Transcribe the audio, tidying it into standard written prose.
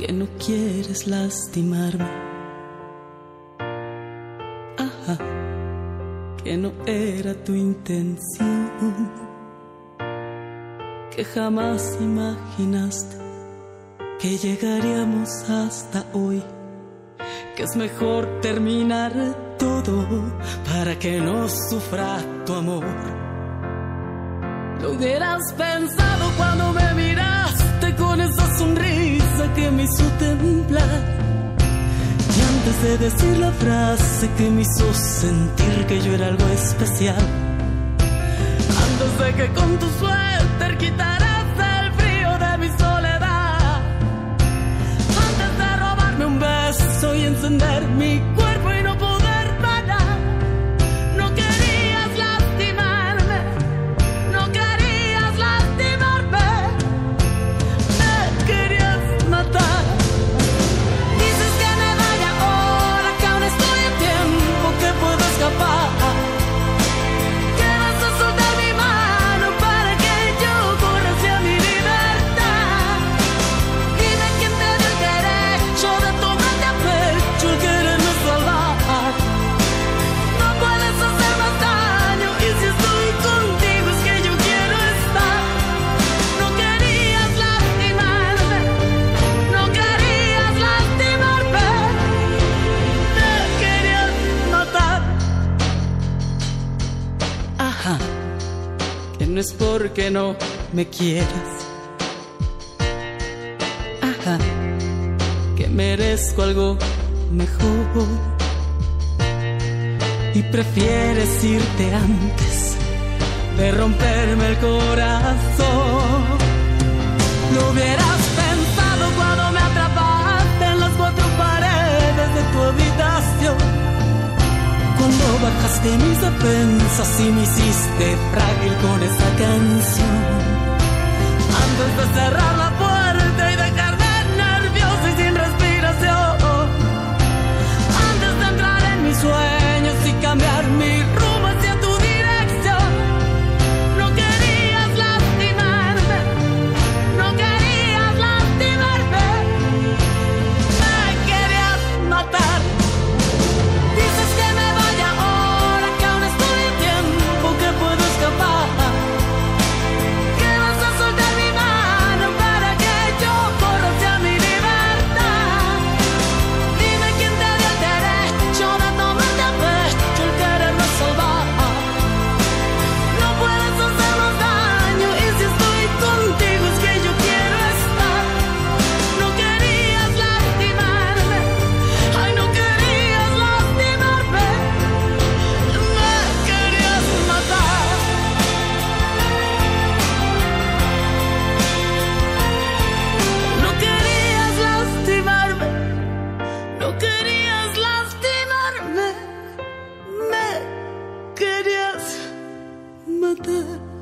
que no quieres lastimarme. Ajá, que no era tu intención, que jamás imaginaste que llegaríamos hasta hoy, que es mejor terminar todo para que no sufra tu amor. Lo hubieras pensado cuando me miraste con esa sonrisa que me hizo temblar, y antes de decir la frase que me hizo sentir que yo era algo especial, antes de que con tu suéter quitaras el frío de mi soledad, antes de robarme un beso y encender mi cuerpo y no poder parar. No querías lastimarme, no querías lastimarme, me querías matar. Dices que me vaya ahora, que aún estoy en tiempo, que puedo escapar, que vas a soltar mi mano para que yo corra hacia mi libertad. Dime quién te dio el derecho de tomarte a pecho el quererme salvar. No puedes hacer más daño, y si estoy contigo es que yo quiero estar. No querías lastimarme, no querías lastimarme, me querías matar. Ajá, que no es porque no me quieras. Ajá, que merezco algo mejor y prefieres irte antes de romperme el corazón. Lo hubieras pensado cuando me atrapaste en las cuatro paredes de tu habitación, cuando bajaste mis defensas y me hiciste frágil con esa canción, antes de cerrar la puerta y dejarme nervioso y sin respiración, antes de entrar en mis sueños y cambiar mi rumbo hacia tu dirección. No querías lastimarme, no querías lastimarme, me querías matar. Dices que me vaya ahora, que aún estoy en tiempo, que puedo escapar, que vas a soltar mi mano para que yo corra hacia mi libertad. Dime quién te dio el derecho de tomarte a pecho el quererme salvar. No puedes hacernos daño, y si estoy contigo es que yo quiero estar. No querías lastimarme, ay, no querías lastimarme, me querías matar. No querías lastimarme, no querías lastimarme, me querías matar.